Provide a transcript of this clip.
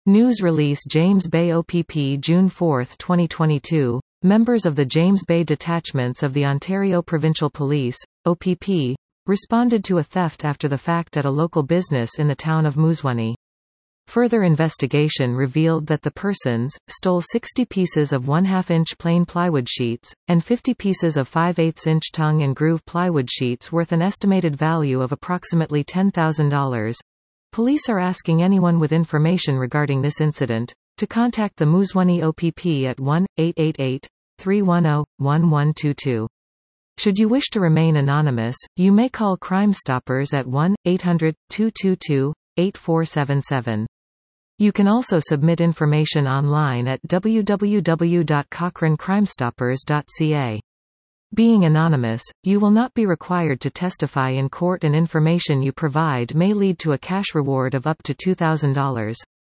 News release James Bay OPP June 4, 2022. Members of the James Bay detachments of the Ontario Provincial Police, OPP, responded to a theft after the fact at a local business in the town of Moosonee. Further investigation revealed that the persons stole 60 pieces of 1/2-inch plain plywood sheets, and 50 pieces of 5/8-inch tongue and groove plywood sheets worth an estimated value of approximately $10,000. Police are asking anyone with information regarding this incident to contact the Moosonee OPP at 1-888-310-1122. Should you wish to remain anonymous, you may call Crime Stoppers at 1-800-222-8477. You can also submit information online at www.cochranecrimestoppers.ca. Being anonymous, you will not be required to testify in court, and information you provide may lead to a cash reward of up to $2,000.